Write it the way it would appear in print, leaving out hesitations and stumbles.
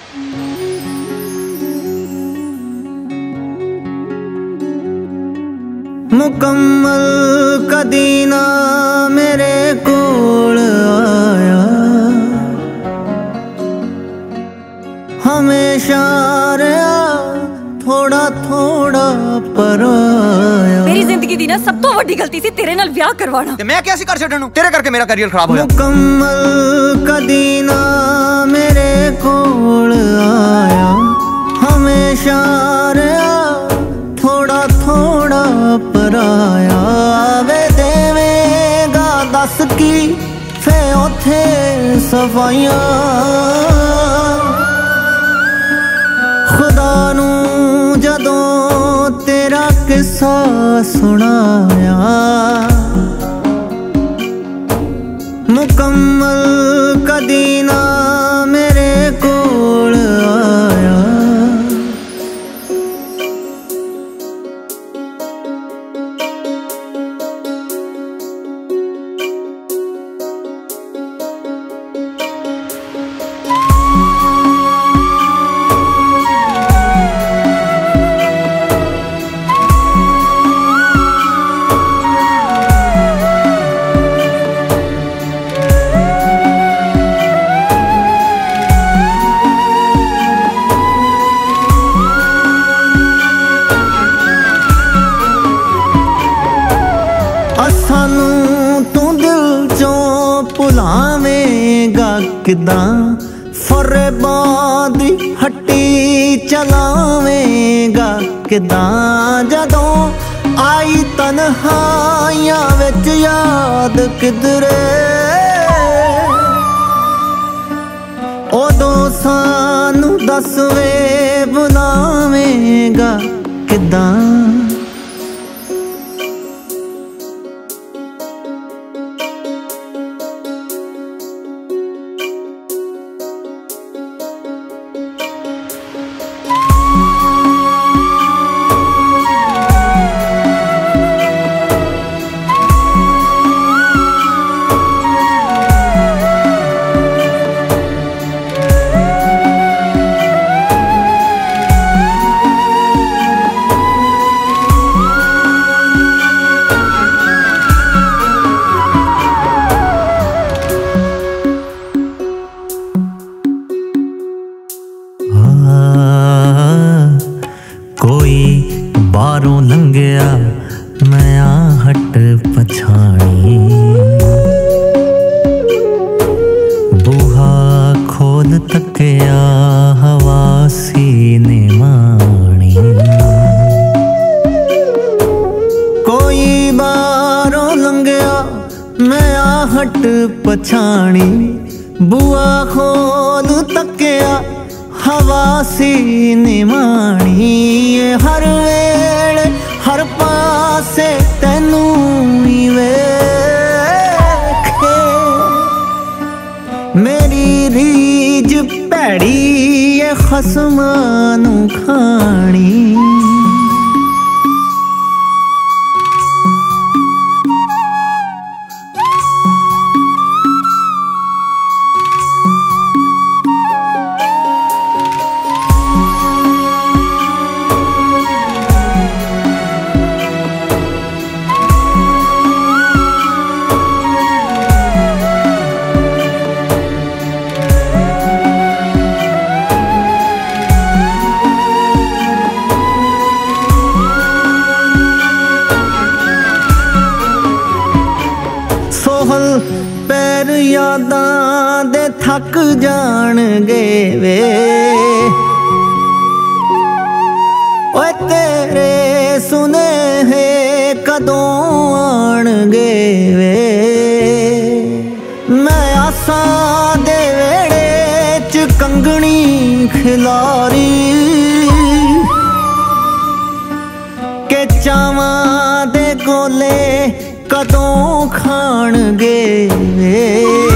मुकम्मल कदी ना मेरे कोल आया, हमेशा रहा थोड़ा थोड़ा पराया। मेरी जिंदगी दी ना सब तो वड्डी गलती सी तेरे नाल ब्याह करवाना। ते मैं कैसे कर छड्डन, तेरे करके मेरा करियर खराब होया। मुकम्मल कदी ना मेरे कोल आया, हमेशा रहा थोड़ा थोड़ा पराया। वे देवेगा दस की फे उथे सफाइयां, खुदा नू जदों तेरा किस्सा सुनाया। मुकम्मल कदी ना मेरे कोल आया। सानू तू दिल चों भुलावेगा किदां, फरेबां दी हट्टी चलावेगा किदां। जदों आई तन्हाइयां विच याद किधरे, ओदों सानू दस वे बुलावेगा किदां। कोई बारों लंघिया मैं आहट पछाणी, बूहा खोल तकिया हवा सीने माणी। कोई बारों लंघिया मैं आहट पछाणी, बुआ खोल तकिया हवा सीने माणी। हर वेले हर पासे तैनू ही वेखे, मेरी रीज भैड़ी ये खसमां नू खानी। पैर यादां दे थक जाणगे वे, ओए तेरे सुनेहे कदों आणगे वे। मैं आसां दे वेड़े च कंगणी खिलारी, के चावां दे गोले कदों खाणगे वे।